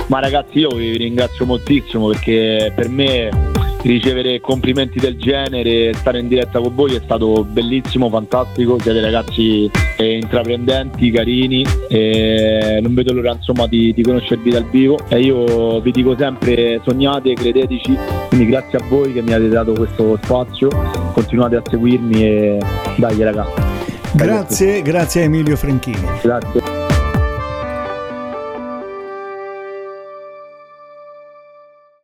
Ma ragazzi, io vi ringrazio moltissimo, perché per me ricevere complimenti del genere, stare in diretta con voi è stato bellissimo, fantastico. Siete ragazzi intraprendenti, carini, e non vedo l'ora insomma di conoscervi dal vivo, e io vi dico sempre: sognate, credeteci. Quindi grazie a voi che mi avete dato questo spazio, continuate a seguirmi e dai ragazzi. Grazie a Emilio Franchini. Grazie.